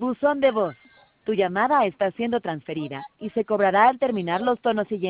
Buzón de voz. Tu llamada está siendo transferida y se cobrará al terminar los tonos siguientes.